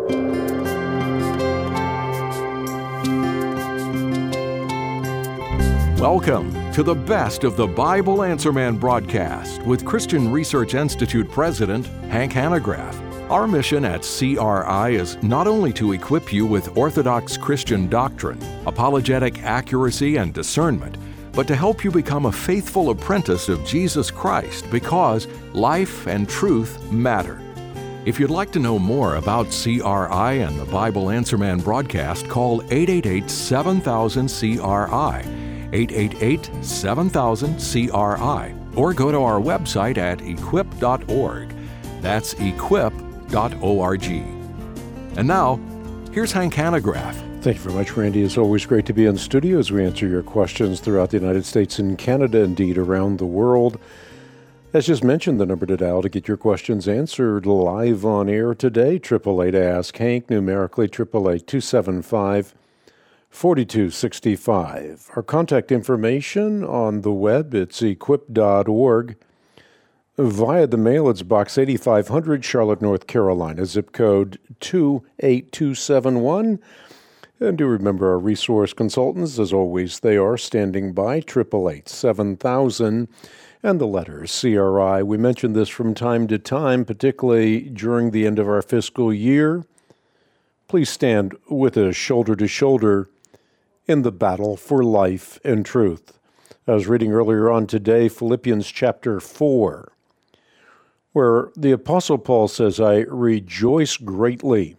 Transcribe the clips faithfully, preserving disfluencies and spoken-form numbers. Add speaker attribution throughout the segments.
Speaker 1: Welcome to the best of the Bible Answer Man broadcast with Christian Research Institute President Hank Hanegraaff. Our mission at C R I is not only to equip you with orthodox Christian doctrine, apologetic accuracy, and discernment, but to help you become a faithful apprentice of Jesus Christ because life and truth matter. If you'd like to know more about C R I and the Bible Answer Man broadcast, call eight eight eight, seven thousand, C R I, eight eight eight, seven thousand, C R I, or go to our website at equip dot org. That's equip dot org. And now, here's Hank Hanegraaff.
Speaker 2: Thank you very much, Randy. It's always great to be in studio as we answer your questions throughout the United States and Canada, indeed around the world. As just mentioned, the number to dial to get your questions answered live on air today, eight eight eight, ask Hank, numerically eight eight eight, two seven five, four two six five. Our contact information on the web, it's equip dot org. Via the mail, it's Box eighty-five hundred, Charlotte, North Carolina, zip code two eight two seven one. And do remember our resource consultants, as always, they are standing by, eight eight eight, seven thousand, and the letter C R I. We mention this from time to time, particularly during the end of our fiscal year. Please stand with us shoulder to shoulder in the battle for life and truth. I was reading earlier on today, Philippians chapter four, where the Apostle Paul says, I rejoice greatly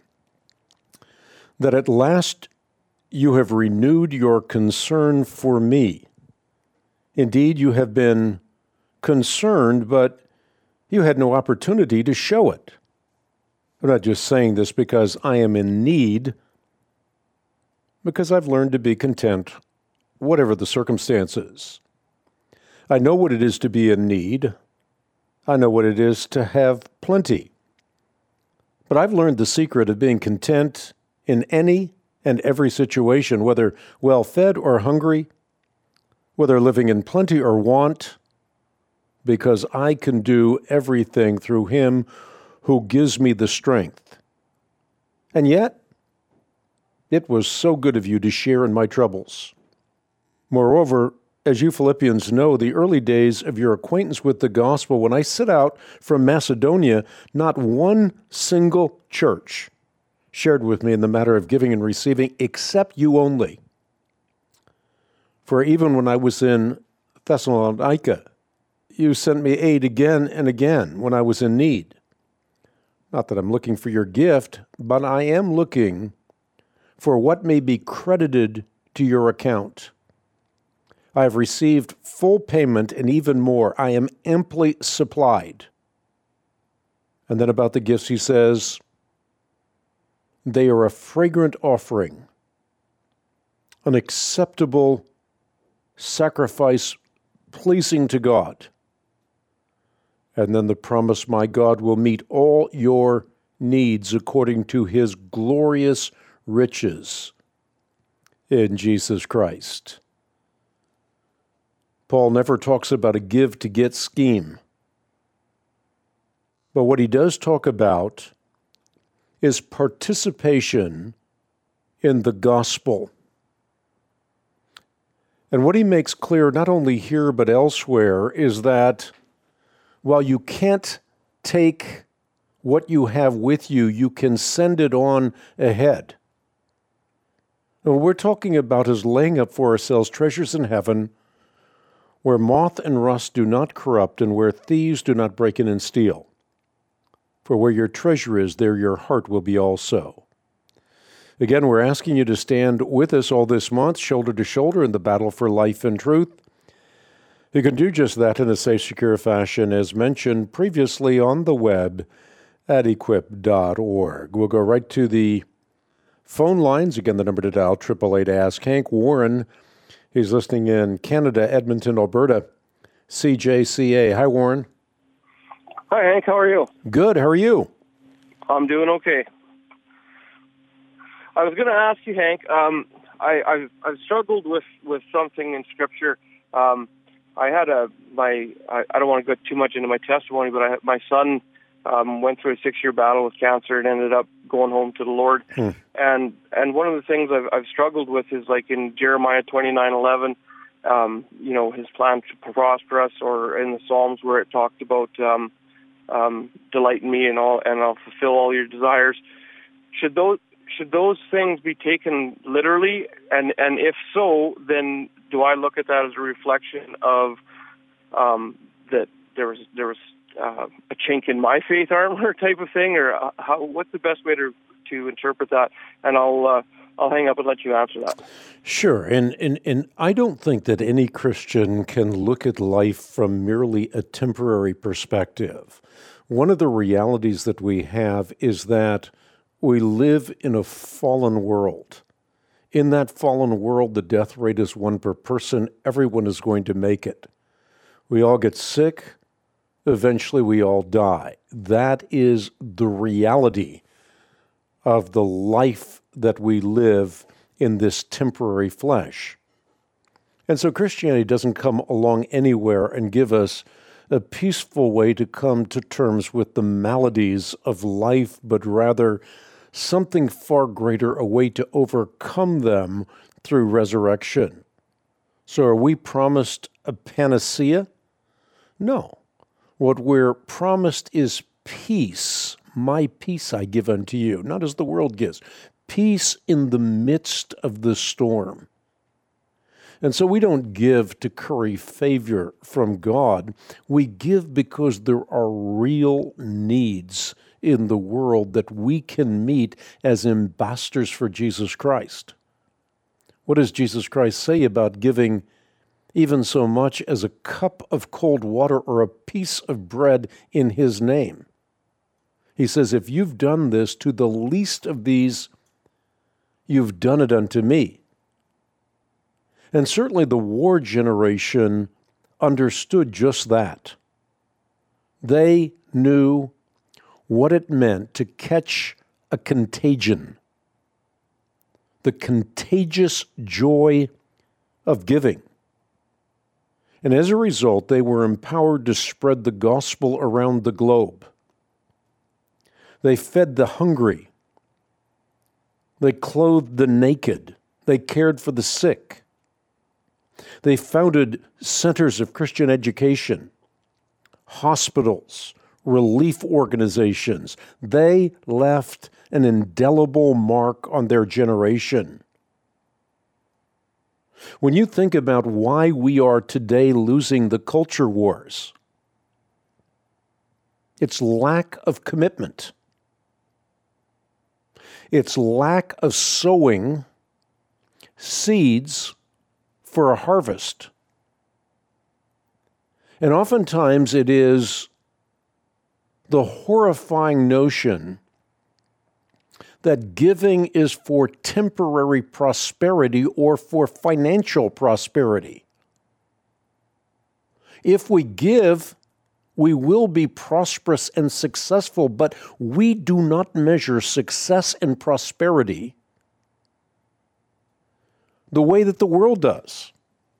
Speaker 2: that at last you have renewed your concern for me. Indeed, you have been concerned, but you had no opportunity to show it. I'm not just saying this because I am in need, because I've learned to be content, whatever the circumstances. I know what it is to be in need. I know what it is to have plenty. But I've learned the secret of being content in any and every situation, whether well-fed or hungry, whether living in plenty or want, because I can do everything through Him who gives me the strength. And yet, it was so good of you to share in my troubles. Moreover, as you Philippians know, the early days of your acquaintance with the gospel, when I set out from Macedonia, not one single church shared with me in the matter of giving and receiving, except you only. For even when I was in Thessalonica, you sent me aid again and again when I was in need. Not that I'm looking for your gift, but I am looking for what may be credited to your account. I have received full payment and even more. I am amply supplied. And then about the gifts, he says, they are a fragrant offering, an acceptable sacrifice pleasing to God. And then the promise, my God will meet all your needs according to His glorious riches in Jesus Christ. Paul never talks about a give-to-get scheme. But what he does talk about is participation in the gospel. And what he makes clear, not only here but elsewhere, is that while you can't take what you have with you, you can send it on ahead. And what we're talking about is laying up for ourselves treasures in heaven, where moth and rust do not corrupt, and where thieves do not break in and steal. For where your treasure is, there your heart will be also. Again, we're asking you to stand with us all this month, shoulder to shoulder, in the battle for life and truth. You can do just that in a safe, secure fashion, as mentioned previously on the web at equip dot org. We'll go right to the phone lines. Again, the number to dial, eight eight eight, ask Hank. Warren, he's listening in Canada, Edmonton, Alberta, C J C A. Hi, Warren.
Speaker 3: Hi, Hank. How are you?
Speaker 2: Good. How are you?
Speaker 3: I'm doing okay. I was going to ask you, Hank, um, I, I've, I've struggled with, with something in Scripture. Um, I had a, my, I, I don't want to go too much into my testimony, but I, my son Um, went through a six-year battle with cancer and ended up going home to the Lord. Hmm. And and one of the things I've, I've struggled with is like in Jeremiah twenty-nine eleven, um, you know, his plan to prosper us, or in the Psalms where it talked about um, um, delight in me and all, and I'll fulfill all your desires. Should those should those things be taken literally? And and if so, then do I look at that as a reflection of um, that there was there was Uh, a chink in my faith armor type of thing, or uh, how? What's the best way to to interpret that? And I'll uh, I'll hang up and let you answer that.
Speaker 2: Sure, and, and and I don't think that any Christian can look at life from merely a temporary perspective. One of the realities that we have is that we live in a fallen world. In that fallen world, the death rate is one per person. Everyone is going to make it. We all get sick. Eventually, we all die. That is the reality of the life that we live in this temporary flesh. And so Christianity doesn't come along anywhere and give us a peaceful way to come to terms with the maladies of life, but rather something far greater, a way to overcome them through resurrection. So are we promised a panacea? No. What we're promised is peace. My peace I give unto you, not as the world gives. Peace in the midst of the storm. And so we don't give to curry favor from God. We give because there are real needs in the world that we can meet as ambassadors for Jesus Christ. What does Jesus Christ say about giving even so much as a cup of cold water or a piece of bread in his name? He says, if you've done this to the least of these, you've done it unto me. And certainly the war generation understood just that. They knew what it meant to catch a contagion, the contagious joy of giving. And as a result, they were empowered to spread the gospel around the globe. They fed the hungry. They clothed the naked. They cared for the sick. They founded centers of Christian education, hospitals, relief organizations. They left an indelible mark on their generation. When you think about why we are today losing the culture wars, it's lack of commitment. It's lack of sowing seeds for a harvest. And oftentimes it is the horrifying notion that giving is for temporary prosperity or for financial prosperity. If we give, we will be prosperous and successful, but we do not measure success and prosperity the way that the world does.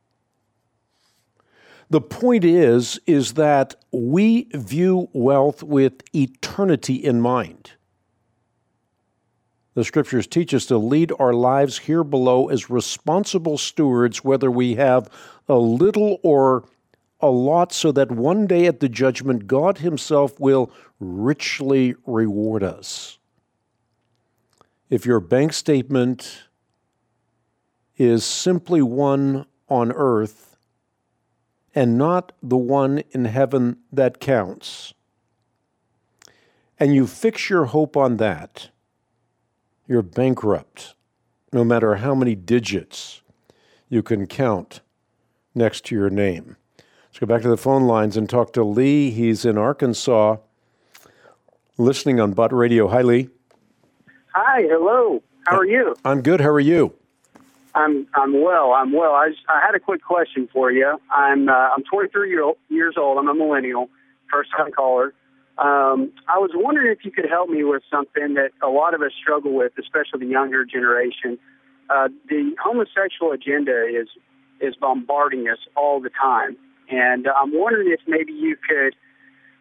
Speaker 2: The point is, is that we view wealth with eternity in mind. The Scriptures teach us to lead our lives here below as responsible stewards, whether we have a little or a lot, so that one day at the judgment, God Himself will richly reward us. If your bank statement is simply one on earth and not the one in heaven that counts, and you fix your hope on that, you're bankrupt, no matter how many digits you can count next to your name. Let's go back to the phone lines and talk to Lee. He's in Arkansas, listening on Butt Radio. Hi, Lee.
Speaker 4: Hi, hello. How are you?
Speaker 2: I'm good. How are you?
Speaker 4: I'm I'm well. I'm well. I, just, I had a quick question for you. I'm uh, I'm twenty-three year old, years old. I'm a millennial, first time caller. Um, I was wondering if you could help me with something that a lot of us struggle with, especially the younger generation. Uh, the homosexual agenda is is bombarding us all the time, and I'm wondering if maybe you could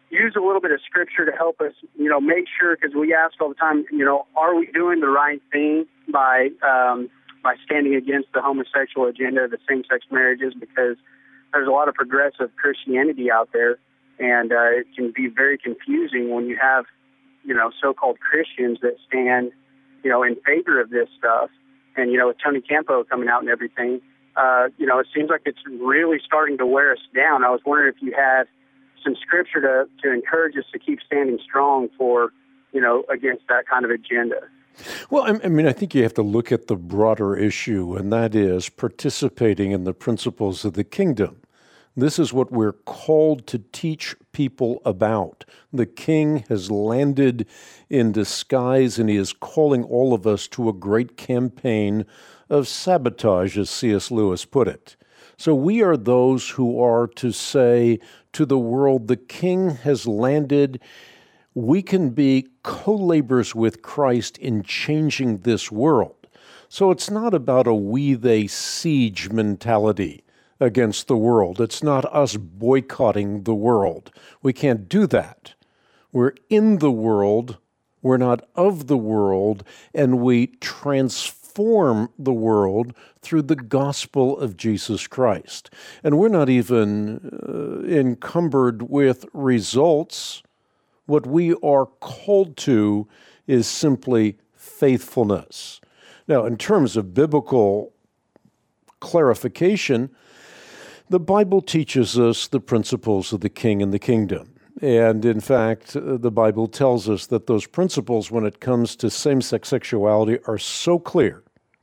Speaker 4: use a little bit of scripture to help us, you know, make sure, because we ask all the time, you know, are we doing the right thing by um, by standing against the homosexual agenda, the same-sex marriages, because there's a lot of progressive Christianity out there, and uh, it can be very confusing when you have, you know, so-called Christians that stand, you know, in favor of this stuff. And, you know, with Tony Campo coming out and everything, uh, you know, it seems like it's really starting to wear us down. I was wondering if you had some scripture to, to encourage us to keep standing strong for, you know, against that kind of agenda.
Speaker 2: Well, I mean, I think you have to look at the broader issue, and that is participating in the principles of the kingdom. This is what we're called to teach people about. The king has landed in disguise, and he is calling all of us to a great campaign of sabotage, as C S Lewis put it. So we are those who are to say to the world, the king has landed. We can be co-laborers with Christ in changing this world. So it's not about a we-they siege mentality against the world. It's not us boycotting the world. We can't do that. We're in the world, we're not of the world, and we transform the world through the gospel of Jesus Christ. And we're not even uh, encumbered with results. What we are called to is simply faithfulness. Now, in terms of biblical clarification, the Bible teaches us the principles of the king and the kingdom. And in fact, the Bible tells us that those principles, when it comes to same-sex sexuality, are so clear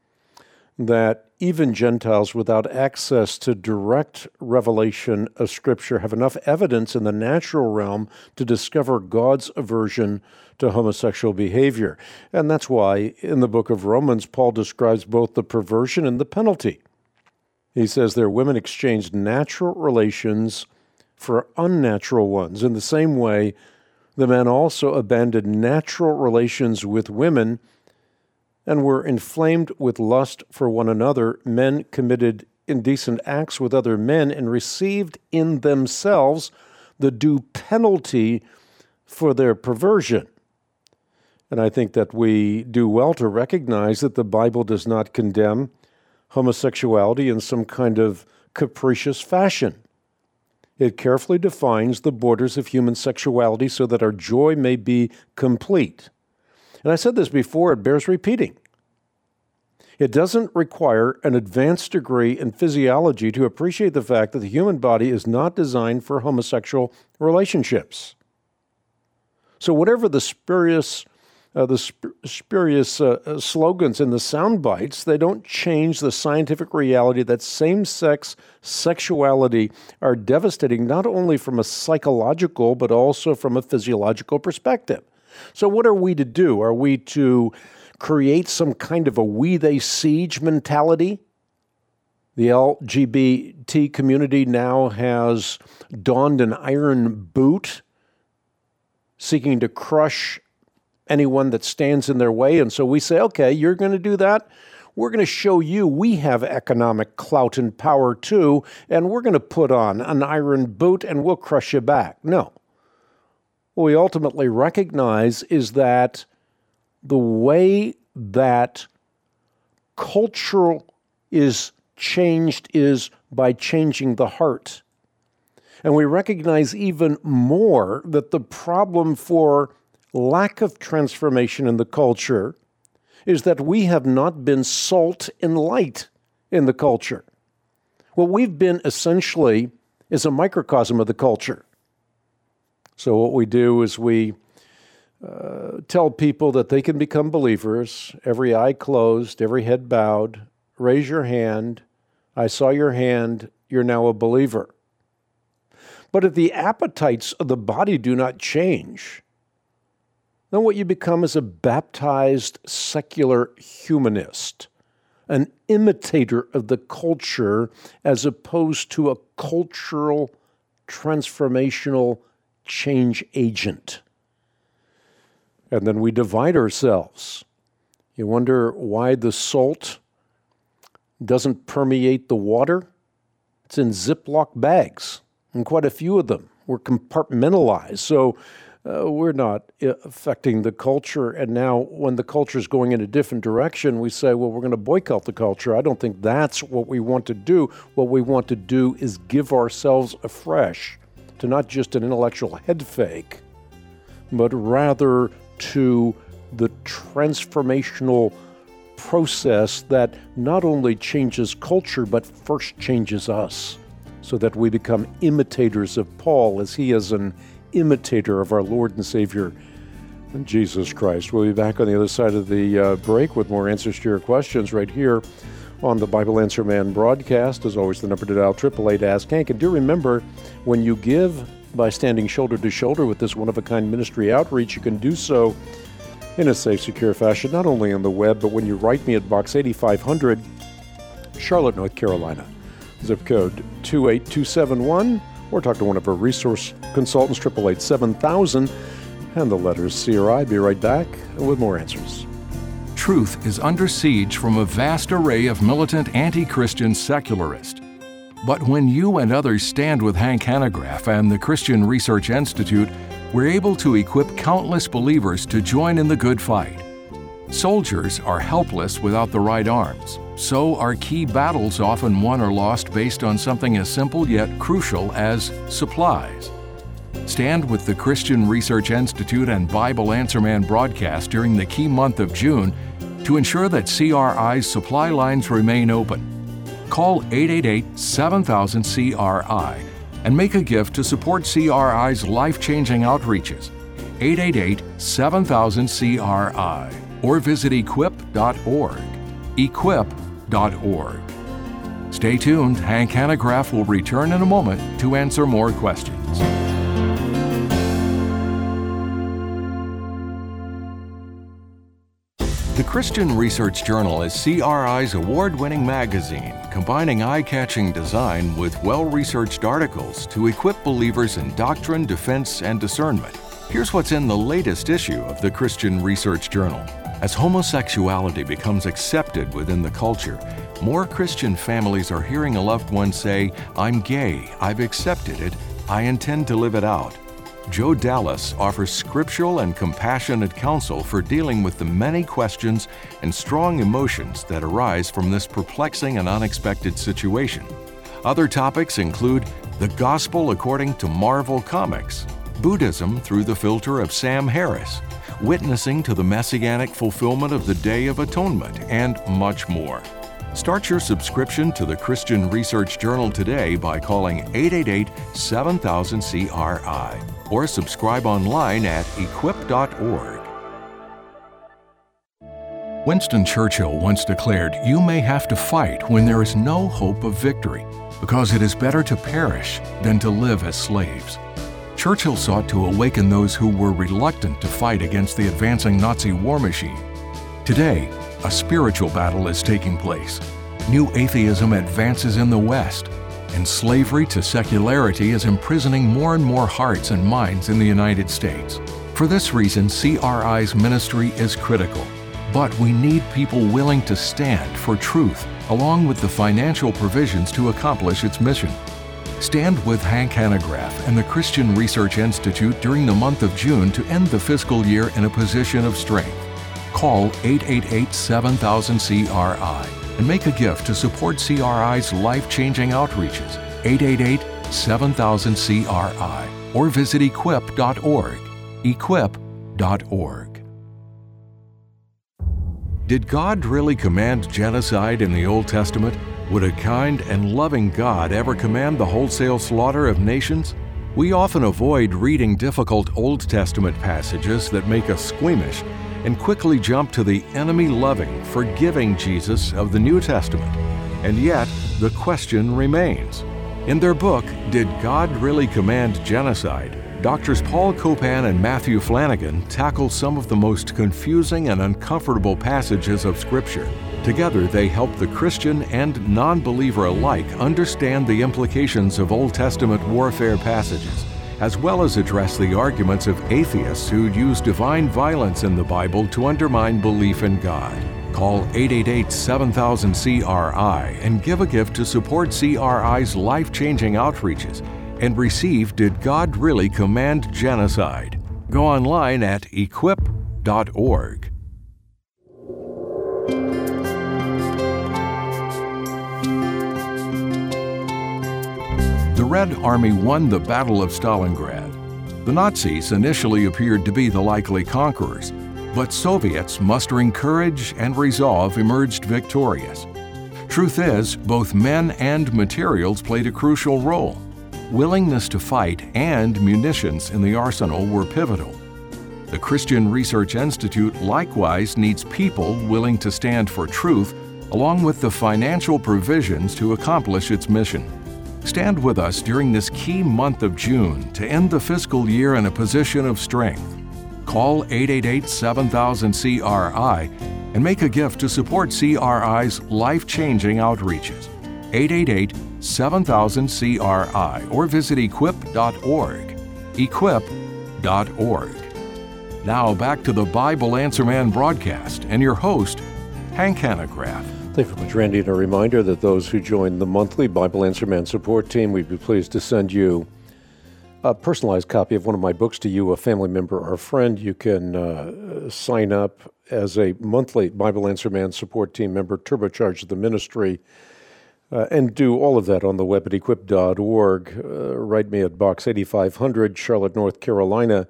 Speaker 2: that even Gentiles without access to direct revelation of Scripture have enough evidence in the natural realm to discover God's aversion to homosexual behavior. And that's why in the book of Romans, Paul describes both the perversion and the penalty. He says their women exchanged natural relations for unnatural ones. In the same way, the men also abandoned natural relations with women and were inflamed with lust for one another. Men committed indecent acts with other men and received in themselves the due penalty for their perversion. And I think that we do well to recognize that the Bible does not condemn homosexuality in some kind of capricious fashion. It carefully defines the borders of human sexuality so that our joy may be complete. And I said this before, it bears repeating. It doesn't require an advanced degree in physiology to appreciate the fact that the human body is not designed for homosexual relationships. So whatever the spurious, uh, the sp- spurious uh, slogans and the sound bites, they don't change the scientific reality that same-sex sexuality are devastating not only from a psychological but also from a physiological perspective. So what are we to do? Are we to create some kind of a we-they siege mentality? The L G B T community now has donned an iron boot, seeking to crush anyone that stands in their way. And so we say, okay, you're going to do that? We're going to show you we have economic clout and power too, and we're going to put on an iron boot and we'll crush you back. No. What we ultimately recognize is that the way that culture is changed is by changing the heart. And we recognize even more that the problem for lack of transformation in the culture is that we have not been salt and light in the culture. What we've been essentially is a microcosm of the culture. So what we do is we uh, tell people that they can become believers, every eye closed, every head bowed, raise your hand, I saw your hand, you're now a believer. But if the appetites of the body do not change, then what you become is a baptized secular humanist, an imitator of the culture as opposed to a cultural transformational change agent. And then we divide ourselves. You wonder why the salt doesn't permeate the water? It's in Ziploc bags, and quite a few of them. we're compartmentalized. So uh, we're not affecting the culture. And now when the culture is going in a different direction, we say, well, we're going to boycott the culture. I don't think that's what we want to do. What we want to do is give ourselves afresh to not just an intellectual head fake, but rather to the transformational process that not only changes culture, but first changes us, so that we become imitators of Paul as he is an imitator of our Lord and Savior, Jesus Christ. We'll be back on the other side of the uh, break with more answers to your questions right here on the Bible Answer Man broadcast. As always, the number to dial, eight eight eight, ask Hank. And do remember, when you give by standing shoulder to shoulder with this one-of-a-kind ministry outreach, you can do so in a safe, secure fashion, not only on the web, but when you write me at Box eighty-five hundred, Charlotte, North Carolina, zip code two eight two seven one, or talk to one of our resource consultants, eight eight eight, seven thousand, and the letters C R I. Be right back with more answers.
Speaker 1: Truth is under siege from a vast array of militant anti-Christian secularists. But when you and others stand with Hank Hanegraaff and the Christian Research Institute, we're able to equip countless believers to join in the good fight. Soldiers are helpless without the right arms, so are key battles often won or lost based on something as simple yet crucial as supplies. Stand with the Christian Research Institute and Bible Answer Man broadcast during the key month of June to ensure that C R I's supply lines remain open. Call eight eight eight, seven thousand, C R I and make a gift to support C R I's life-changing outreaches. eight eight eight, seven thousand, C R I or visit equip dot org. equip dot org. Stay tuned. Hank Hanegraaff will return in a moment to answer more questions. The Christian Research Journal is C R I's award-winning magazine, combining eye-catching design with well-researched articles to equip believers in doctrine, defense, and discernment. Here's what's in the latest issue of the Christian Research Journal. As homosexuality becomes accepted within the culture, more Christian families are hearing a loved one say, "I'm gay, I've accepted it, I intend to live it out." Joe Dallas offers scriptural and compassionate counsel for dealing with the many questions and strong emotions that arise from this perplexing and unexpected situation. Other topics include the gospel according to Marvel Comics, Buddhism through the filter of Sam Harris, witnessing to the messianic fulfillment of the Day of Atonement, and much more. Start your subscription to the Christian Research Journal today by calling eight eight eight, seven thousand, C R I or subscribe online at equip dot org. Winston Churchill once declared, "You may have to fight when there is no hope of victory, because it is better to perish than to live as slaves." Churchill sought to awaken those who were reluctant to fight against the advancing Nazi war machine. Today, a spiritual battle is taking place. New atheism advances in the West, and slavery to secularity is imprisoning more and more hearts and minds in the United States. For this reason, C R I's ministry is critical. But we need people willing to stand for truth, along with the financial provisions to accomplish its mission. Stand with Hank Hanegraaff and the Christian Research Institute during the month of June to end the fiscal year in a position of strength. Call eight eight eight, seven thousand, C R I and make a gift to support C R I's life-changing outreaches. eight eight eight, seven thousand, C R I or visit equip dot org. equip dot org. Did God really command genocide in the Old Testament? Would a kind and loving God ever command the wholesale slaughter of nations? We often avoid reading difficult Old Testament passages that make us squeamish and quickly jump to the enemy-loving, forgiving Jesus of the New Testament. And yet, the question remains. In their book, Did God Really Command Genocide?, Doctors Paul Copan and Matthew Flanagan tackle some of the most confusing and uncomfortable passages of Scripture. Together, they help the Christian and non-believer alike understand the implications of Old Testament warfare passages, as well as address the arguments of atheists who use divine violence in the Bible to undermine belief in God. Call eight eight eight, seven thousand, C R I and give a gift to support C R I's life-changing outreaches. and receive Did God Really Command Genocide? Go online at equip dot org. The Red Army won the Battle of Stalingrad. The Nazis initially appeared to be the likely conquerors, but Soviets mustering courage and resolve emerged victorious. Truth is, both men and materials played a crucial role. Willingness to fight and munitions in the arsenal were pivotal. The Christian Research Institute likewise needs people willing to stand for truth, along with the financial provisions to accomplish its mission. Stand with us during this key month of June to end the fiscal year in a position of strength. Call eight eight eight, seven thousand, C R I and make a gift to support C R I's life-changing outreaches. eight eight eight, seven thousand, C R I or visit equip dot org. equip dot org. Now back to the Bible Answer Man broadcast and your host, Hank Hanegraaff.
Speaker 2: Thank you very much, Randy. And a reminder that those who join the monthly Bible Answer Man support team, we'd be pleased to send you a personalized copy of one of my books to you, a family member or friend. You can uh, sign up as a monthly Bible Answer Man support team member, turbocharge the ministry, uh, and do all of that on the web at equip dot org. Uh, write me at Box eighty-five hundred, Charlotte, North Carolina,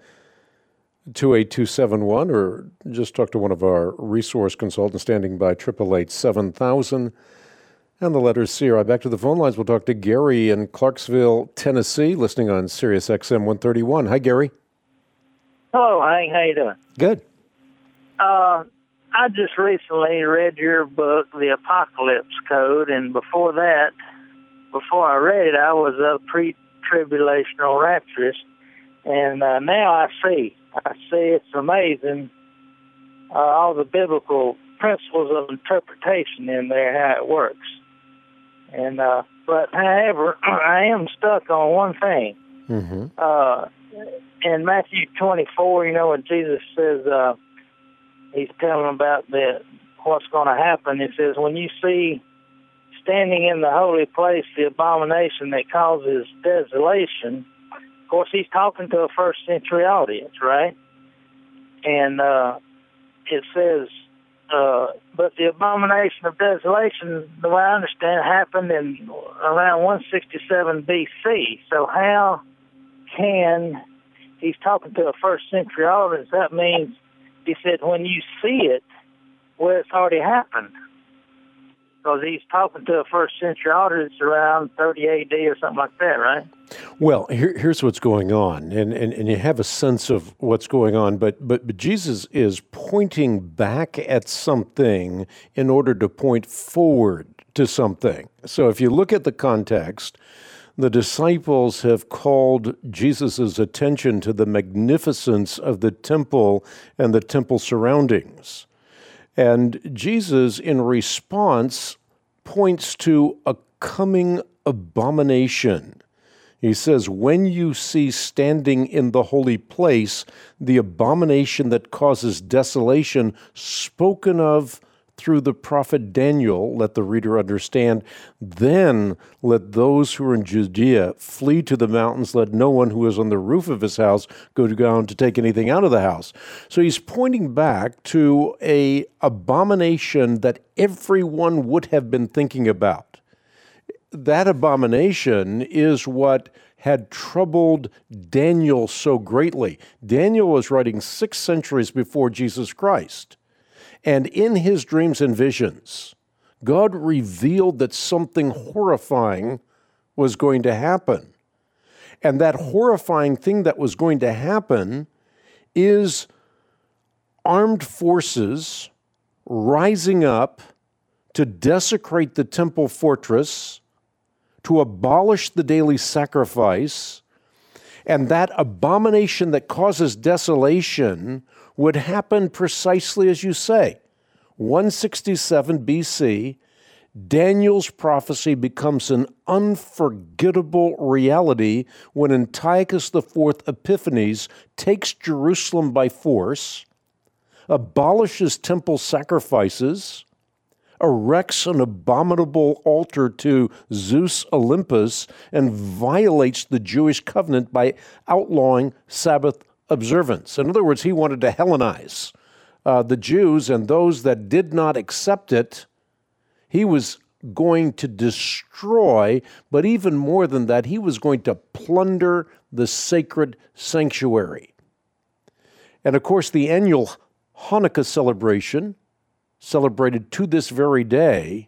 Speaker 2: two eight two seven one, or just talk to one of our resource consultants standing by, eight eight eight, seven thousand. And the letters C R I. Back to the phone lines. We'll talk to Gary in Clarksville, Tennessee, listening on Sirius X M one thirty-one. Hi, Gary.
Speaker 5: Hello, Hank. How you doing?
Speaker 2: Good.
Speaker 5: Uh, I just recently read your book, The Apocalypse Code, and before that, before I read it, I was a pre-tribulational rapturist, and uh, now I see. I see it's amazing, uh, all the biblical principles of interpretation in there, how it works. And uh, but however, I am stuck on one thing.
Speaker 2: Mm-hmm.
Speaker 5: Uh, in Matthew twenty-four, you know, when Jesus says, uh, he's telling about the what's going to happen. He says, when you see standing in the holy place the abomination that causes desolation. Of course, he's talking to a first century audience, right? And uh, it says, uh, but the abomination of desolation, the way I understand it, happened in around one sixty-seven B C. So how can, he's talking to a first century audience, that means, he said, when you see it, well, it's already happened. Because he's talking to a first century audience around thirty A D or something like that, right?
Speaker 2: Well, here, here's what's going on, and, and, and you have a sense of what's going on, but, but but Jesus is pointing back at something in order to point forward to something. So if you look at the context, the disciples have called Jesus' attention to the magnificence of the temple and the temple surroundings. And Jesus, in response, points to a coming abomination. He says, when you see standing in the holy place the abomination that causes desolation spoken of through the prophet Daniel, let the reader understand, then let those who are in Judea flee to the mountains, let no one who is on the roof of his house go down to take anything out of the house. So he's pointing back to a abomination that everyone would have been thinking about. That abomination is what had troubled Daniel so greatly. Daniel was writing six centuries before Jesus Christ. And in his dreams and visions, God revealed that something horrifying was going to happen. And that horrifying thing that was going to happen is armed forces rising up to desecrate the temple fortress, to abolish the daily sacrifice, and that abomination that causes desolation would happen precisely as you say. one sixty-seven B C, Daniel's prophecy becomes an unforgettable reality when Antiochus the Fourth Epiphanes takes Jerusalem by force, abolishes temple sacrifices, erects an abominable altar to Zeus Olympus, and violates the Jewish covenant by outlawing Sabbath observance. In other words, he wanted to Hellenize uh, the Jews, and those that did not accept it, he was going to destroy, but even more than that, he was going to plunder the sacred sanctuary. And of course, the annual Hanukkah celebration, celebrated to this very day,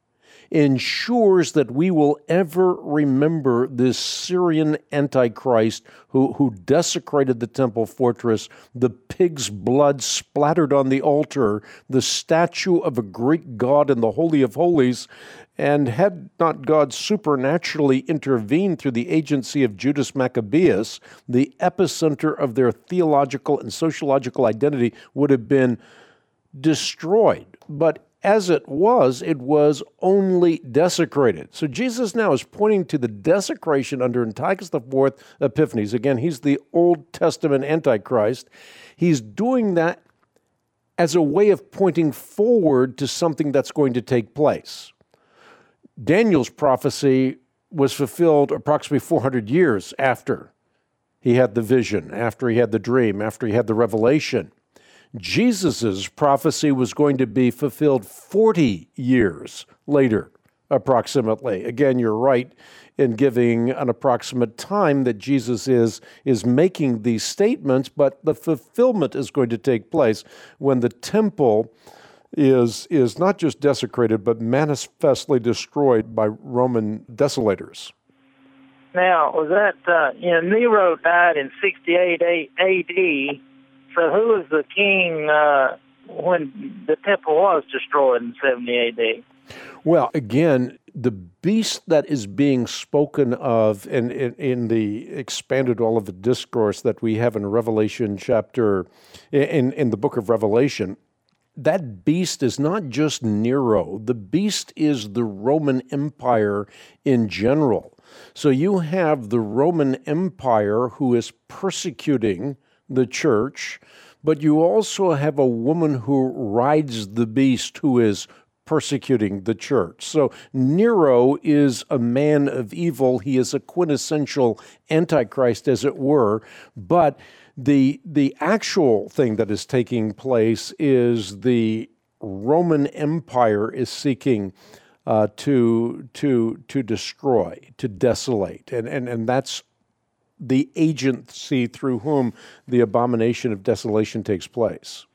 Speaker 2: ensures that we will ever remember this Syrian Antichrist who, who desecrated the temple fortress, the pig's blood splattered on the altar, the statue of a Greek god in the Holy of Holies, and had not God supernaturally intervened through the agency of Judas Maccabeus, the epicenter of their theological and sociological identity would have been destroyed. But as it was, it was only desecrated. So Jesus now is pointing to the desecration under Antiochus the Fourth Epiphanes. Again, he's the Old Testament Antichrist. He's doing that as a way of pointing forward to something that's going to take place. Daniel's prophecy was fulfilled approximately four hundred years after he had the vision, after he had the dream, after he had the revelation. Jesus' prophecy was going to be fulfilled forty years later, approximately. Again, you're right in giving an approximate time that Jesus is, is making these statements, but the fulfillment is going to take place when the temple is, is not just desecrated, but manifestly destroyed by Roman desolators.
Speaker 5: Now, was that, uh, you know, Nero died in sixty-eight A D, so who was the king uh, when the temple was destroyed in seventy A D?
Speaker 2: Well, again, the beast that is being spoken of in, in, in the expanded Olivet Discourse that we have in Revelation chapter, in, in the book of Revelation, that beast is not just Nero. The beast is the Roman Empire in general. So you have the Roman Empire who is persecuting the church, but you also have a woman who rides the beast who is persecuting the church. So Nero is a man of evil. He is a quintessential Antichrist, as it were, but the the actual thing that is taking place is the Roman Empire is seeking uh, to to to destroy, to desolate, and and and that's the agency through whom the abomination of desolation takes place.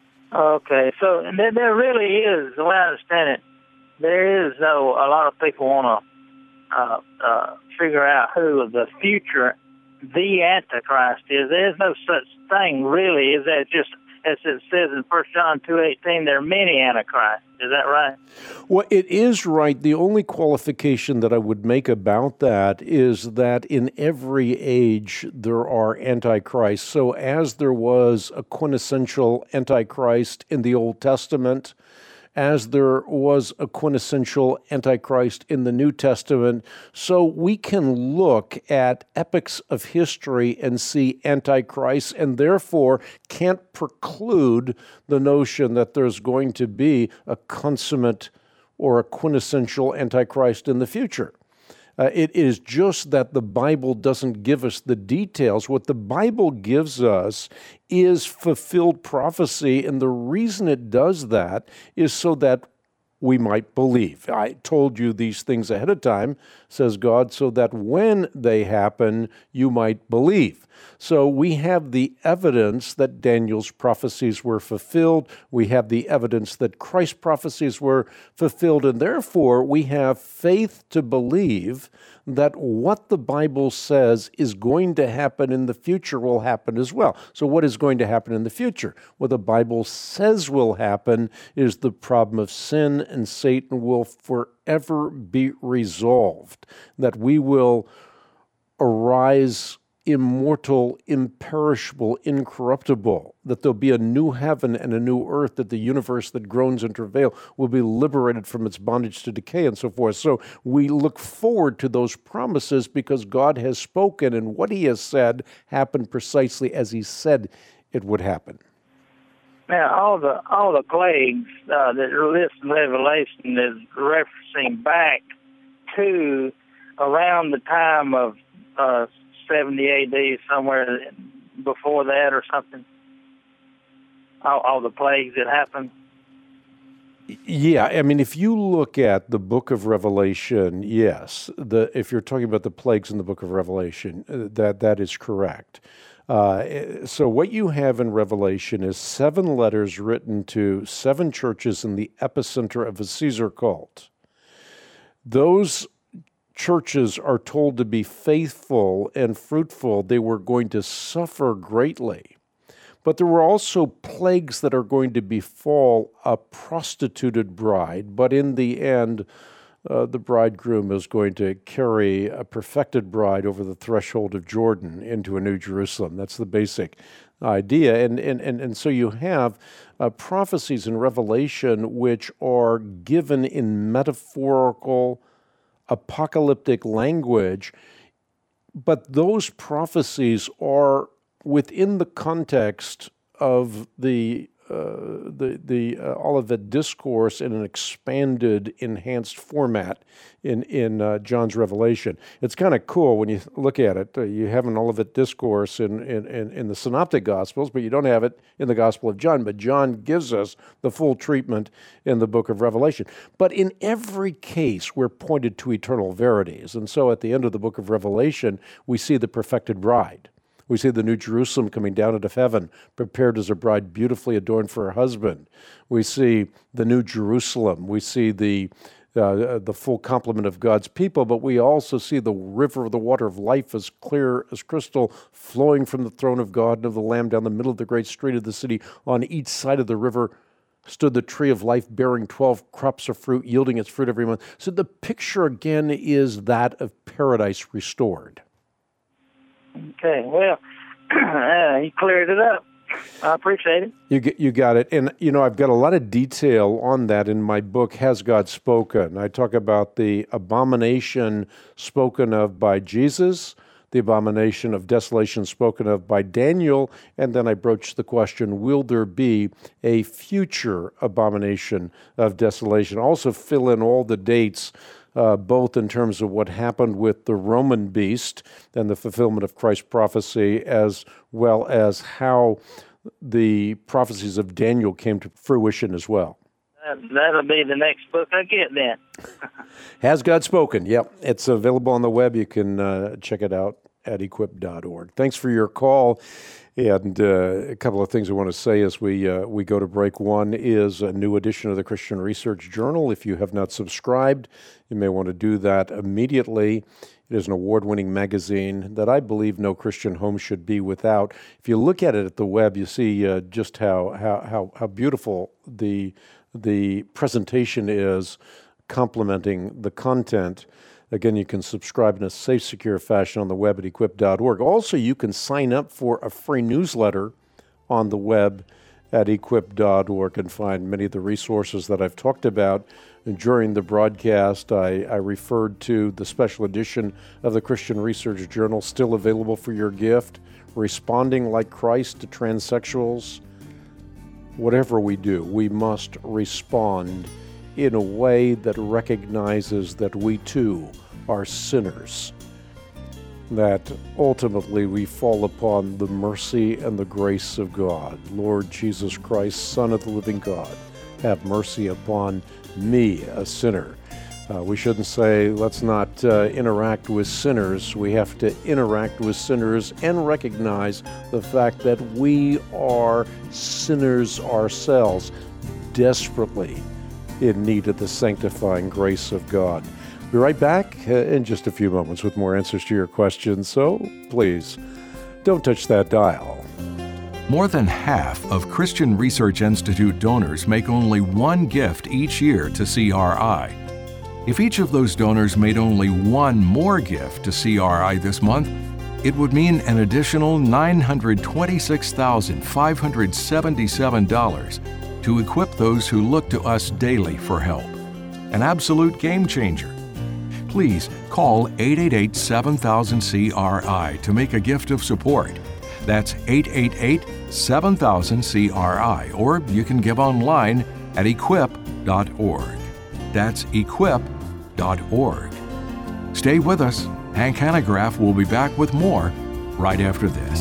Speaker 5: Okay, so and there, there really is, the way I understand it, there is no, a lot of people want to uh, uh, figure out who the future, the Antichrist is. There's no such thing really. Is that just, as it says in First John two eighteen, there are many Antichrists. Is that right?
Speaker 2: Well, it is right. The only qualification that I would make about that is that in every age there are antichrists. So as there was a quintessential antichrist in the Old Testament, as there was a quintessential Antichrist in the New Testament, so we can look at epochs of history and see Antichrists, and therefore can't preclude the notion that there's going to be a consummate or a quintessential Antichrist in the future. Uh, it is just that the Bible doesn't give us the details. What the Bible gives us is fulfilled prophecy, and the reason it does that is so that we might believe. I told you these things ahead of time, says God, so that when they happen, you might believe. So we have the evidence that Daniel's prophecies were fulfilled. We have the evidence that Christ's prophecies were fulfilled, and therefore we have faith to believe that what the Bible says is going to happen in the future will happen as well. So what is going to happen in the future? What the Bible says will happen is the problem of sin and Satan will forever be resolved, that we will arise immortal, imperishable, incorruptible, that there'll be a new heaven and a new earth, that the universe that groans and travail will be liberated from its bondage to decay and so forth. So we look forward to those promises because God has spoken, and what he has said happened precisely as he said it would happen.
Speaker 5: Now, all the all the plagues uh, that are listed in Revelation is referencing back to around the time of uh, seventy A D, somewhere before that or something. All, all the plagues that happened.
Speaker 2: Yeah, I mean, if you look at the book of Revelation, yes, the if you're talking about the plagues in the book of Revelation, uh, that that is correct. Uh, so what you have in Revelation is seven letters written to seven churches in the epicenter of the Caesar cult. Those churches are told to be faithful and fruitful. They were going to suffer greatly. But there were also plagues that are going to befall a prostituted bride, but in the end, uh, the bridegroom is going to carry a perfected bride over the threshold of Jordan into a New Jerusalem. That's the basic idea. And, and, and, and so you have uh, prophecies in Revelation which are given in metaphorical, apocalyptic language, but those prophecies are within the context of the uh, the the uh, Olivet Discourse in an expanded, enhanced format in in uh, John's Revelation. It's kind of cool when you look at it. Uh, you have an Olivet Discourse in, in in in the Synoptic Gospels, but you don't have it in the Gospel of John. But John gives us the full treatment in the book of Revelation. But in every case, we're pointed to eternal verities, and so at the end of the book of Revelation, we see the perfected bride. We see the New Jerusalem coming down out of heaven, prepared as a bride, beautifully adorned for her husband. We see the New Jerusalem. We see the uh, the full complement of God's people, but we also see the river of the water of life as clear as crystal, flowing from the throne of God and of the Lamb down the middle of the great street of the city. On each side of the river stood the tree of life, bearing twelve crops of fruit, yielding its fruit every month. So the picture again is that of paradise restored.
Speaker 5: Okay, well, uh, you cleared it up. I appreciate it.
Speaker 2: You get, you got it. And, you know, I've got a lot of detail on that in my book, Has God Spoken? I talk about the abomination spoken of by Jesus, the abomination of desolation spoken of by Daniel, and then I broach the question, will there be a future abomination of desolation? Also fill in all the dates, Uh, both in terms of what happened with the Roman beast and the fulfillment of Christ's prophecy, as well as how the prophecies of Daniel came to fruition as well.
Speaker 5: Uh, that'll be the next book I get then.
Speaker 2: Has God Spoken? Yep. It's available on the web. You can uh, check it out at equip dot org. Thanks for your call. And uh, a couple of things I want to say as we uh, we go to break. One is a new edition of the Christian Research Journal. If you have not subscribed, you may want to do that immediately. It is an award-winning magazine that I believe no Christian home should be without. If you look at it at the web, you see uh, just how, how how how beautiful the the presentation is, complementing the content. Again, you can subscribe in a safe, secure fashion on the web at equip dot org. Also, you can sign up for a free newsletter on the web at equip dot org and find many of the resources that I've talked about. And during the broadcast, I, I referred to the special edition of the Christian Research Journal, still available for your gift, Responding Like Christ to Transsexuals. Whatever we do, we must respond in a way that recognizes that we too are sinners, that ultimately we fall upon the mercy and the grace of God. Lord Jesus Christ, Son of the living God, have mercy upon me, a sinner. Uh, we shouldn't say, let's not uh, interact with sinners. We have to interact with sinners and recognize the fact that we are sinners ourselves, desperately in need of the sanctifying grace of God. Be right back uh, in just a few moments with more answers to your questions, so please don't touch that dial.
Speaker 1: More than half of Christian Research Institute donors make only one gift each year to C R I. If each of those donors made only one more gift to C R I this month, it would mean an additional nine hundred twenty-six thousand five hundred seventy-seven dollars to equip those who look to us daily for help. An absolute game changer. Please call eight eight eight, seven thousand C R I to make a gift of support. That's eight eight eight, seven thousand C R I, or you can give online at equip dot org. That's equip dot org. Stay with us. Hank Hanegraaff will be back with more right after this.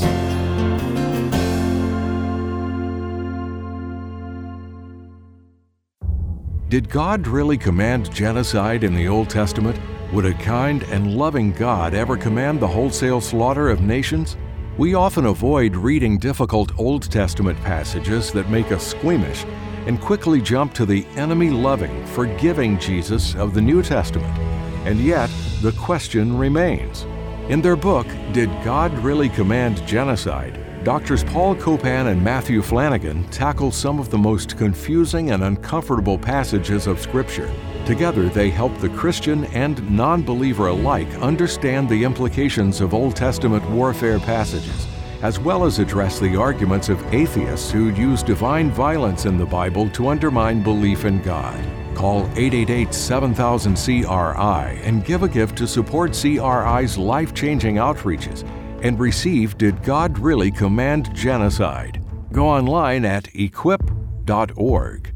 Speaker 1: Did God really command genocide in the Old Testament? Would a kind and loving God ever command the wholesale slaughter of nations? We often avoid reading difficult Old Testament passages that make us squeamish and quickly jump to the enemy-loving, forgiving Jesus of the New Testament. And yet, the question remains. In their book, Did God Really Command Genocide?, Doctors Paul Copan and Matthew Flanagan tackle some of the most confusing and uncomfortable passages of Scripture. Together, they help the Christian and non-believer alike understand the implications of Old Testament warfare passages, as well as address the arguments of atheists who use divine violence in the Bible to undermine belief in God. Call eight eight eight, seven thousand, C R I and give a gift to support C R I's life-changing outreaches and receive Did God Really Command Genocide? Go online at equip dot org.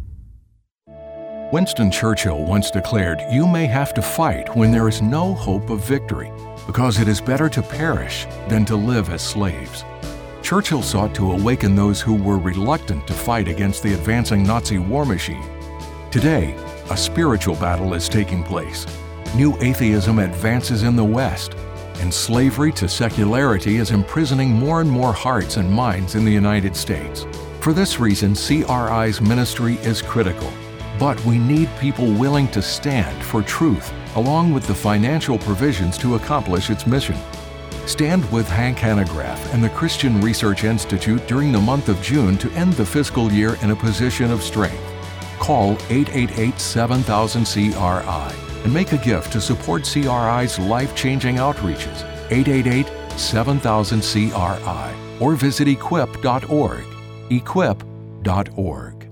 Speaker 1: Winston Churchill once declared, "You may have to fight when there is no hope of victory, because it is better to perish than to live as slaves." Churchill sought to awaken those who were reluctant to fight against the advancing Nazi war machine. Today, a spiritual battle is taking place. New atheism advances in the West, and slavery to secularity is imprisoning more and more hearts and minds in the United States. For this reason, C R I's ministry is critical. But we need people willing to stand for truth, along with the financial provisions to accomplish its mission. Stand with Hank Hanegraaff and the Christian Research Institute during the month of June to end the fiscal year in a position of strength. Call eight eight eight, seven thousand, C R I and make a gift to support C R I's life-changing outreaches, eight eight eight, seven thousand, C R I, or visit equip dot org, equip dot org.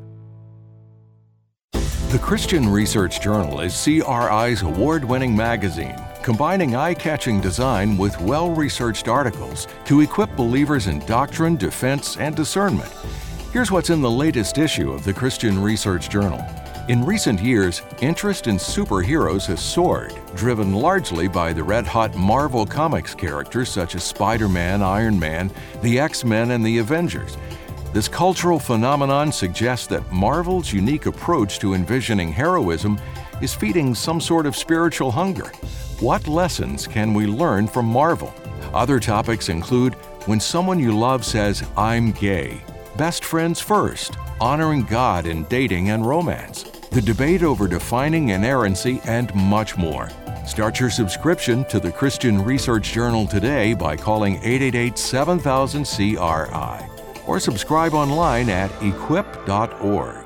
Speaker 1: The Christian Research Journal is C R I's award-winning magazine, combining eye-catching design with well-researched articles to equip believers in doctrine, defense, and discernment. Here's what's in the latest issue of the Christian Research Journal. In recent years, interest in superheroes has soared, driven largely by the red-hot Marvel Comics characters such as Spider-Man, Iron Man, the X-Men, and the Avengers. This cultural phenomenon suggests that Marvel's unique approach to envisioning heroism is feeding some sort of spiritual hunger. What lessons can we learn from Marvel? Other topics include when someone you love says, "I'm gay," best friends first, honoring God in dating and romance, the debate over defining inerrancy, and much more. Start your subscription to the Christian Research Journal today by calling eight eight eight, seven thousand, C R I or subscribe online at equip dot org.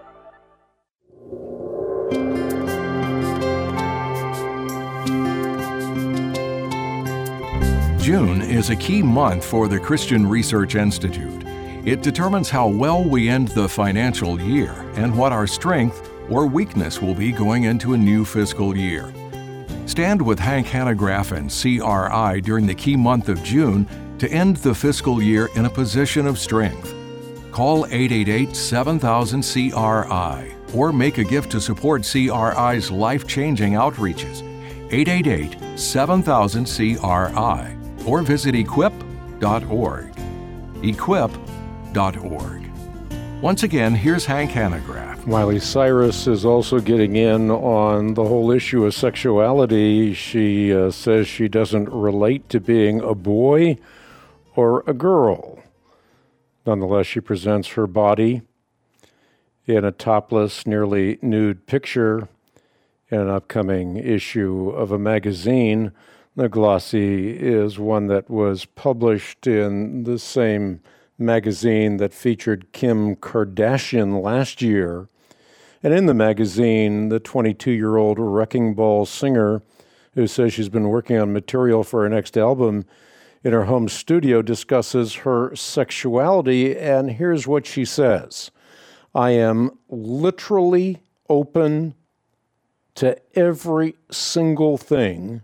Speaker 1: June is a key month for the Christian Research Institute. It determines how well we end the financial year and what our strength or weakness will be going into a new fiscal year. Stand with Hank Hanegraaff and C R I during the key month of June to end the fiscal year in a position of strength. Call eight eight eight, seven thousand, C R I or make a gift to support C R I's life-changing outreaches, eight eight eight, seven thousand, C R I or visit equip dot org, equip dot org. Once again, here's Hank Hanegraaff.
Speaker 2: Miley Cyrus is also getting in on the whole issue of sexuality. She uh, says she doesn't relate to being a boy or a girl. Nonetheless, she presents her body in a topless, nearly nude picture in an upcoming issue of a magazine. The glossy is one that was published in the same magazine that featured Kim Kardashian last year. And in the magazine, the twenty-two-year-old Wrecking Ball singer, who says she's been working on material for her next album in her home studio, discusses her sexuality, and here's what she says. "I am literally open to every single thing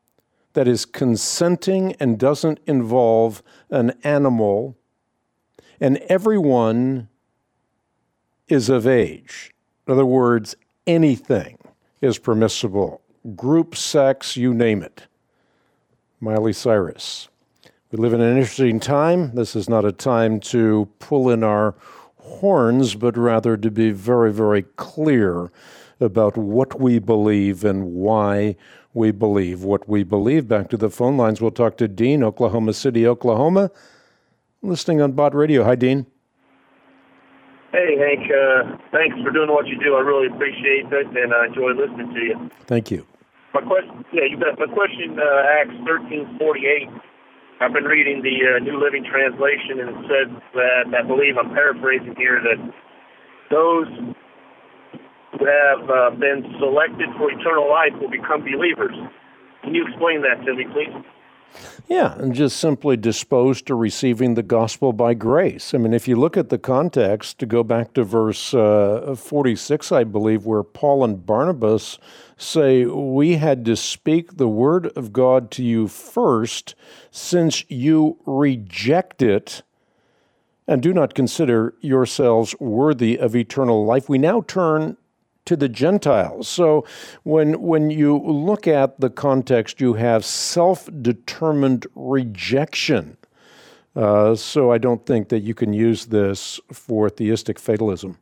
Speaker 2: that is consenting and doesn't involve an animal and everyone is of age. In other words, anything is permissible. Group sex, you name it. Miley Cyrus. We live in an interesting time. This is not a time to pull in our horns, but rather to be very, very clear about what we believe and why we believe what we believe. Back to the phone lines. We'll talk to Dean, Oklahoma City, Oklahoma, listening on Bott Radio. Hi, Dean.
Speaker 6: Hey, Hank. Uh, thanks for doing what you do. I really appreciate it, and I enjoy listening to you.
Speaker 2: Thank you.
Speaker 6: My question, yeah, you bet. My question, uh, Acts thirteen forty-eight. I've been reading the uh, New Living Translation, and it says that, I believe I'm paraphrasing here, that those who have uh, been selected for eternal life will become believers. Can you explain that to me, please?
Speaker 2: Yeah, and just simply disposed to receiving the gospel by grace. I mean, if you look at the context, to go back to verse uh, forty-six, I believe, where Paul and Barnabas say, we had to speak the word of God to you first, since you reject it and do not consider yourselves worthy of eternal life. We now turn to the Gentiles. So when when you look at the context, you have self-determined rejection. Uh, so I don't think that you can use this for theistic fatalism.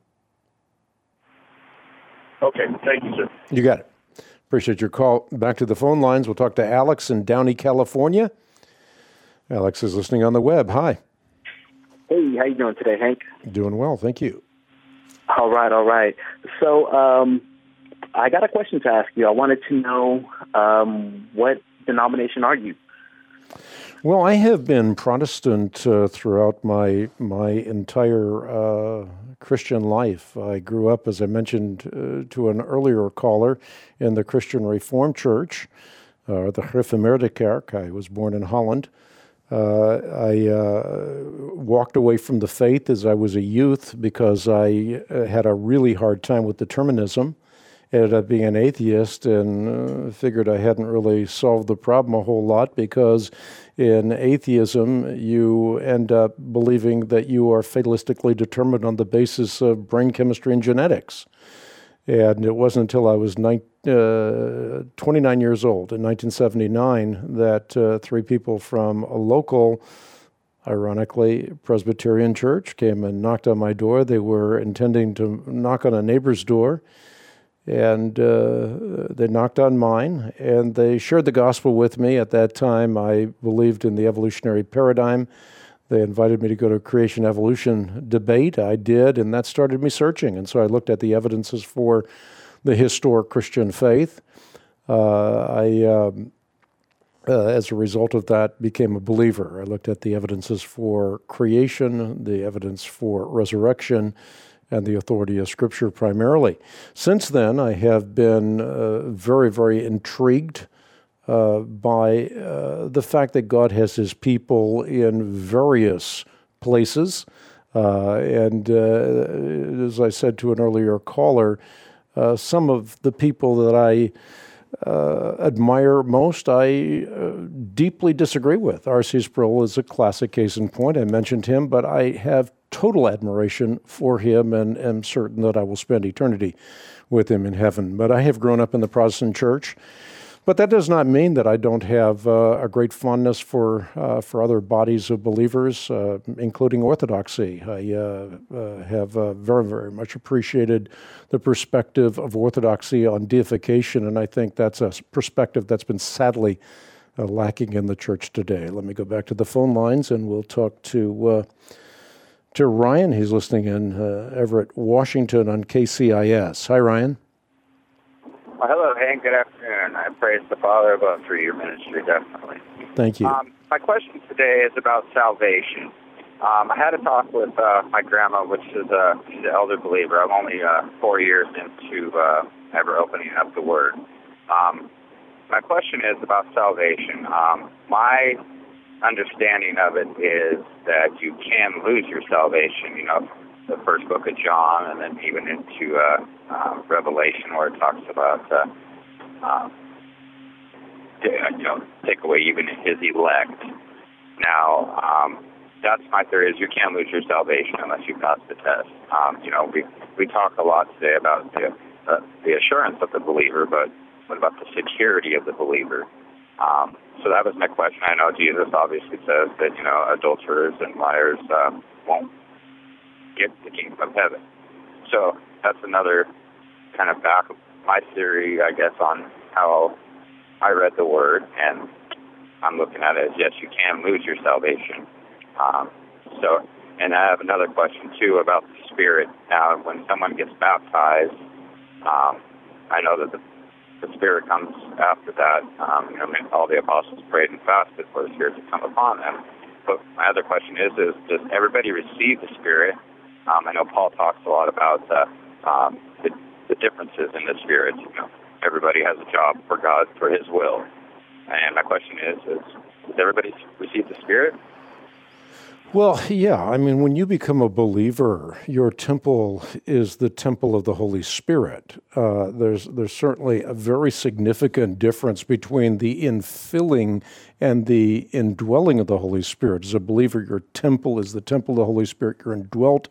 Speaker 6: Okay, thank you, sir.
Speaker 2: You got it. Appreciate your call. Back to the phone lines. We'll talk to Alex in Downey, California. Alex is listening on the web. Hi.
Speaker 7: Hey, how you doing today, Hank?
Speaker 2: Doing well, thank you.
Speaker 7: All right, all right. So um, I got a question to ask you. I wanted to know um, what denomination are you?
Speaker 2: Well, I have been Protestant uh, throughout my my entire uh, Christian life. I grew up, as I mentioned uh, to an earlier caller, in the Christian Reformed Church, uh, the Gereformeerde Kerk. I was born in Holland. Uh, I uh, walked away from the faith as I was a youth because I uh, had a really hard time with determinism. Ended up being an atheist and uh, figured I hadn't really solved the problem a whole lot, because in atheism you end up believing that you are fatalistically determined on the basis of brain chemistry and genetics. And it wasn't until I was nine, uh, twenty-nine years old in nineteen seventy-nine that uh, three people from a local, ironically, Presbyterian church came and knocked on my door. They were intending to knock on a neighbor's door, and uh, they knocked on mine, and they shared the gospel with me. At that time, I believed in the evolutionary paradigm. They invited me to go to a creation-evolution debate. I did, and that started me searching. And so I looked at the evidences for the historic Christian faith. Uh, I, um, uh, as a result of that, became a believer. I looked at the evidences for creation, the evidence for resurrection, and the authority of Scripture primarily. Since then, I have been uh, very, very intrigued Uh, by uh, the fact that God has His people in various places. Uh, and uh, as I said to an earlier caller, uh, some of the people that I uh, admire most, I uh, deeply disagree with. R C Sproul is a classic case in point. I mentioned him, but I have total admiration for him and am certain that I will spend eternity with him in heaven. But I have grown up in the Protestant church. But that does not mean that I don't have uh, a great fondness for uh, for other bodies of believers, uh, including Orthodoxy. I uh, uh, have uh, very, very much appreciated the perspective of Orthodoxy on deification, and I think that's a perspective that's been sadly uh, lacking in the church today. Let me go back to the phone lines, and we'll talk to uh, to Ryan. He's listening in uh, Everett, Washington on K C I S. Hi, Ryan.
Speaker 8: Well, hello, Hank. Good afternoon. I praise the Father above for your ministry, definitely.
Speaker 2: Thank you.
Speaker 8: Um, my question today is about salvation. Um, I had a talk with uh, my grandma, which is a she's an elder believer. I'm only uh, four years into uh, ever opening up the Word. Um, my question is about salvation. Um, my understanding of it is that you can lose your salvation, you know, the first book of John, and then even into uh, uh, Revelation, where it talks about, uh, uh, you know, take away even his elect. Now, um, that's my theory, is you can't lose your salvation unless you pass the test. Um, you know, we, we talk a lot today about the, uh, the assurance of the believer, but what about the security of the believer? Um, so that was my question. I know Jesus obviously says that, you know, adulterers and liars um, won't get the kingdom of heaven. So that's another kind of back of my theory, I guess, on how I read the Word, and I'm looking at it as, yes, you can lose your salvation. Um, so, and I have another question, too, about the Spirit. Now, when someone gets baptized, um, I know that the The Spirit comes after that. Um, you know, all the apostles prayed and fasted for the Spirit to come upon them. But my other question is, is does everybody receive the Spirit? Um, I know Paul talks a lot about uh, um, the, the differences in the Spirit. You know, everybody has a job for God, for His will. And my question is, is does everybody receive the Spirit?
Speaker 2: Well, yeah. I mean, when you become a believer, your temple is the temple of the Holy Spirit. Uh, there's there's certainly a very significant difference between the infilling and the indwelling of the Holy Spirit. As a believer, your temple is the temple of the Holy Spirit. You're indwelt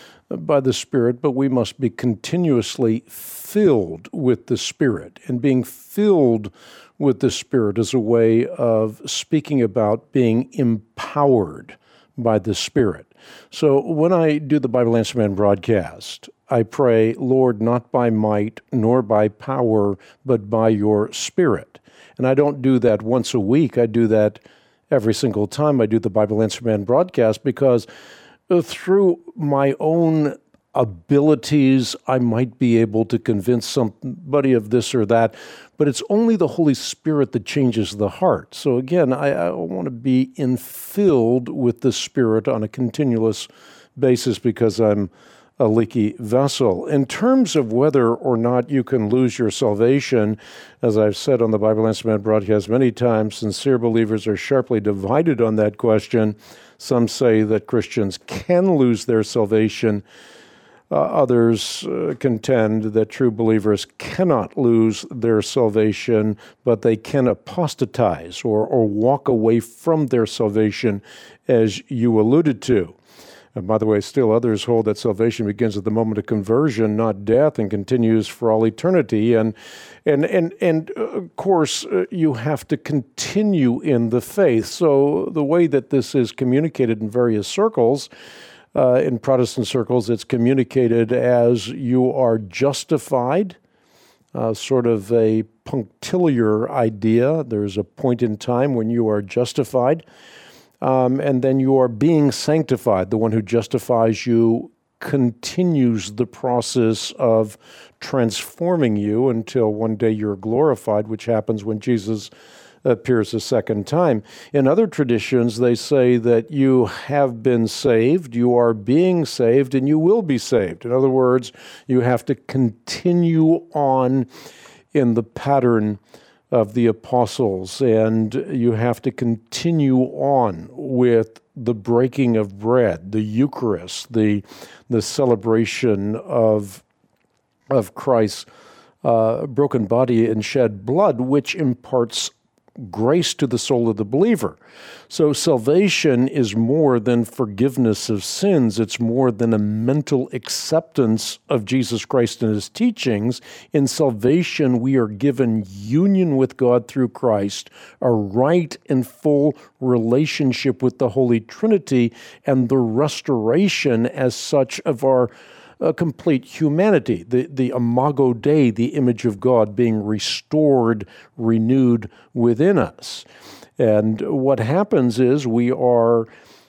Speaker 2: by the Spirit, but we must be continuously filled with the Spirit. And being filled with the Spirit is a way of speaking about being empowered by the Spirit. So when I do the Bible Answer Man broadcast, I pray, Lord, not by might nor by power, but by your Spirit. And I don't do that once a week. I do that every single time I do the Bible Answer Man broadcast, because through my own abilities, I might be able to convince somebody of this or that, but it's only the Holy Spirit that changes the heart. So again, I, I want to be infilled with the Spirit on a continuous basis because I'm a leaky vessel. In terms of whether or not you can lose your salvation, as I've said on the Bible Answer Man broadcast many times, sincere believers are sharply divided on that question. Some say that Christians can lose their salvation. Uh, others uh, contend that true believers cannot lose their salvation, but they can apostatize or, or walk away from their salvation, as you alluded to. And by the way, still others hold that salvation begins at the moment of conversion, not death, and continues for all eternity. And and and and uh, of course, uh, you have to continue in the faith. So the way that this is communicated in various circles, uh, in Protestant circles, it's communicated as you are justified, uh, sort of a punctiliar idea. There's a point in time when you are justified. Um, and then you are being sanctified. The one who justifies you continues the process of transforming you until one day you're glorified, which happens when Jesus appears a second time. In other traditions, they say that you have been saved, you are being saved, and you will be saved. In other words, you have to continue on in the pattern of the apostles, and you have to continue on with the breaking of bread, the Eucharist, the the celebration of of Christ's uh, broken body and shed blood, which imparts grace to the soul of the believer. So salvation is more than forgiveness of sins. It's more than a mental acceptance of Jesus Christ and his teachings. In salvation, we are given union with God through Christ, a right and full relationship with the Holy Trinity, and the restoration as such of our a complete humanity, the, the imago Dei, the image of God being restored, renewed within us. And what happens is we are,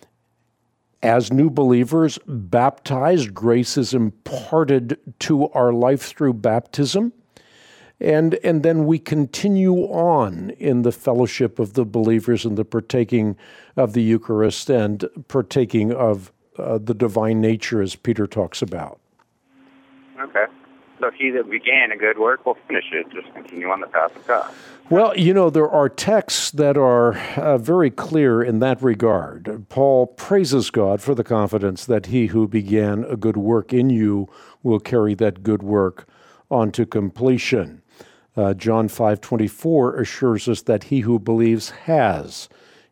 Speaker 2: as new believers, baptized. Grace is imparted to our life through baptism. And, and then we continue on in the fellowship of the believers and the partaking of the Eucharist and partaking of Uh, the divine nature, as Peter talks about.
Speaker 8: Okay. So he that began a good work will finish it. Just continue on the path of God.
Speaker 2: Well, you know, there are texts that are uh, very clear in that regard. Paul praises God for the confidence that he who began a good work in you will carry that good work on to completion. Uh, John five twenty-four assures us that he who believes has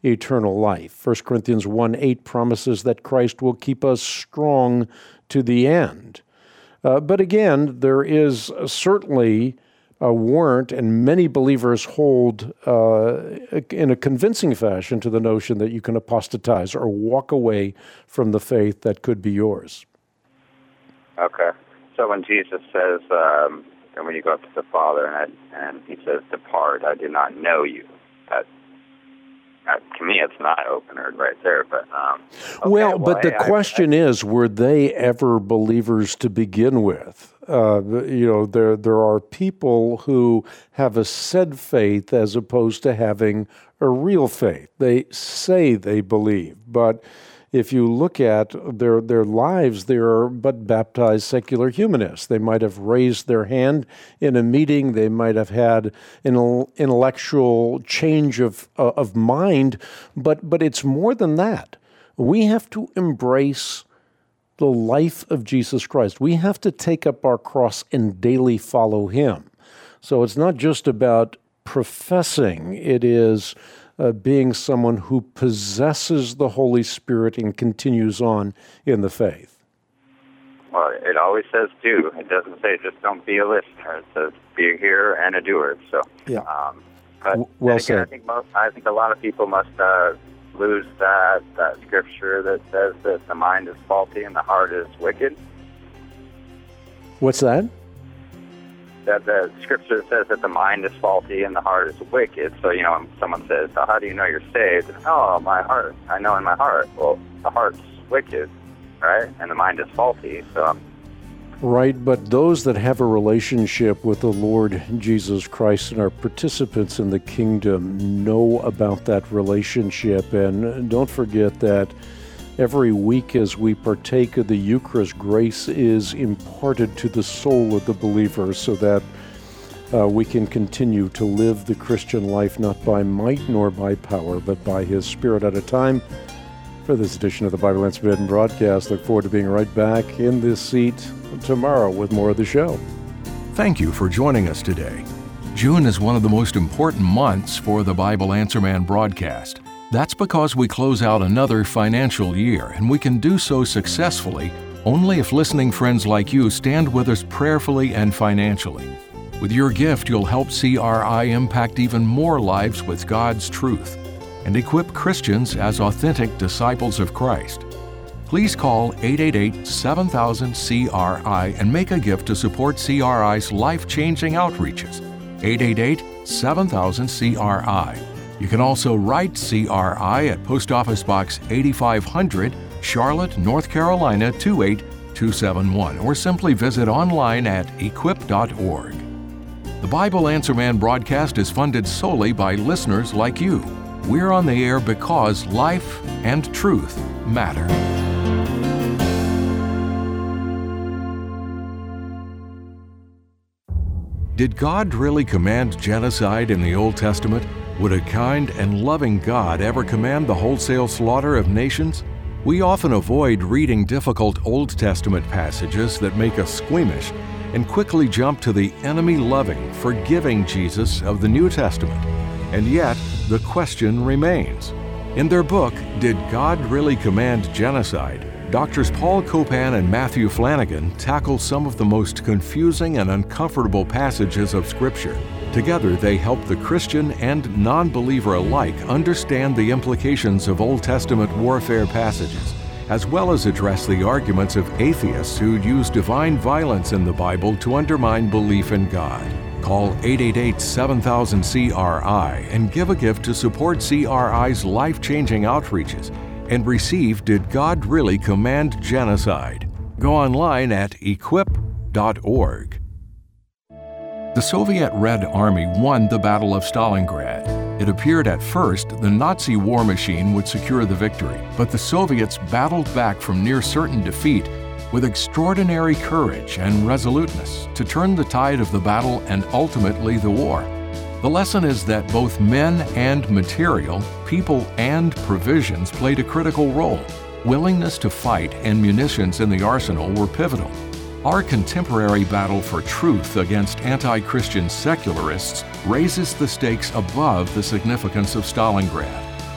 Speaker 2: eternal life. First Corinthians one eight promises that Christ will keep us strong to the end. Uh, but again, there is certainly a warrant, and many believers hold uh, in a convincing fashion to the notion that you can apostatize or walk away from the faith that could be yours.
Speaker 8: Okay. So when Jesus says, um, and when you go up to the Father and, I, and he says, "Depart, I do not know you," that, that to me it's an eye-opener right there. But um, okay,
Speaker 2: well, but
Speaker 8: well,
Speaker 2: the
Speaker 8: hey,
Speaker 2: question
Speaker 8: I, I,
Speaker 2: is, were they ever believers to begin with? Uh, you know, there there are people who have a said faith as opposed to having a real faith. They say they believe, but if you look at their their lives, they are but baptized secular humanists. They might have raised their hand in a meeting. They might have had an intellectual change of uh, of mind, but but it's more than that. We have to embrace the life of Jesus Christ. We have to take up our cross and daily follow him. So it's not just about professing. It is uh, being someone who possesses the Holy Spirit and continues on in the faith.
Speaker 8: Well, it always says do. It doesn't say just don't be a listener. It says be a hearer and a doer. So,
Speaker 2: yeah.
Speaker 8: Um, but
Speaker 2: well
Speaker 8: again,
Speaker 2: said.
Speaker 8: I think most. I think a lot of people must uh, lose that that scripture that says that the mind is faulty and the heart is wicked.
Speaker 2: What's that?
Speaker 8: That the scripture says that the mind is faulty and the heart is wicked. So, you know, when someone says, "So how do you know you're saved?" And, "Oh, my heart. I know in my heart." Well, the heart's wicked, right? And the mind is faulty. So. Um,
Speaker 2: Right, but those that have a relationship with the Lord Jesus Christ and are participants in the kingdom know about that relationship. And don't forget that every week as we partake of the Eucharist, grace is imparted to the soul of the believer so that uh, we can continue to live the Christian life not by might nor by power, but by his Spirit. At a time for this edition of the Bible Answer Man broadcast. Look forward to being right back in this seat tomorrow with more of the show.
Speaker 1: Thank you for joining us today. June is one of the most important months for the Bible Answer Man broadcast. That's because we close out another financial year, and we can do so successfully only if listening friends like you stand with us prayerfully and financially. With your gift, you'll help C R I impact even more lives with God's truth and equip Christians as authentic disciples of Christ. Please call eight eight eight, seven thousand, C R I and make a gift to support C R I's life-changing outreaches. eight eight eight, seven thousand, C R I. You can also write C R I at Post Office Box eighty-five hundred, Charlotte, North Carolina two eight two seven one, or simply visit online at equip dot org. The Bible Answer Man broadcast is funded solely by listeners like you. We're on the air because life and truth matter. Did God really command genocide in the Old Testament? Would a kind and loving God ever command the wholesale slaughter of nations? We often avoid reading difficult Old Testament passages that make us squeamish and quickly jump to the enemy-loving, forgiving Jesus of the New Testament. And yet, the question remains. In their book, Did God Really Command Genocide?, Doctors Paul Copan and Matthew Flanagan tackle some of the most confusing and uncomfortable passages of Scripture. Together, they help the Christian and non-believer alike understand the implications of Old Testament warfare passages, as well as address the arguments of atheists who use divine violence in the Bible to undermine belief in God. Call eight eight eight, seven thousand, C R I and give a gift to support C R I's life-changing outreaches and receive Did God Really Command Genocide? Go online at equip dot org. The Soviet Red Army won the Battle of Stalingrad. It appeared at first the Nazi war machine would secure the victory, but the Soviets battled back from near certain defeat with extraordinary courage and resoluteness to turn the tide of the battle and ultimately the war. The lesson is that both men and material, people and provisions played a critical role. Willingness to fight and munitions in the arsenal were pivotal. Our contemporary battle for truth against anti-Christian secularists raises the stakes above the significance of Stalingrad.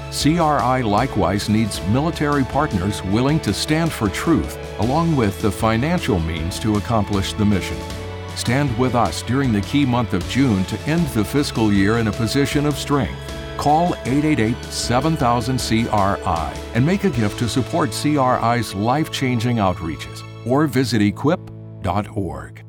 Speaker 1: C R I likewise needs military partners willing to stand for truth, along with the financial means to accomplish the mission. Stand with us during the key month of June to end the fiscal year in a position of strength. Call eight eight eight, seven thousand, C R I and make a gift to support C R I's life-changing outreaches, or visit equip dot org.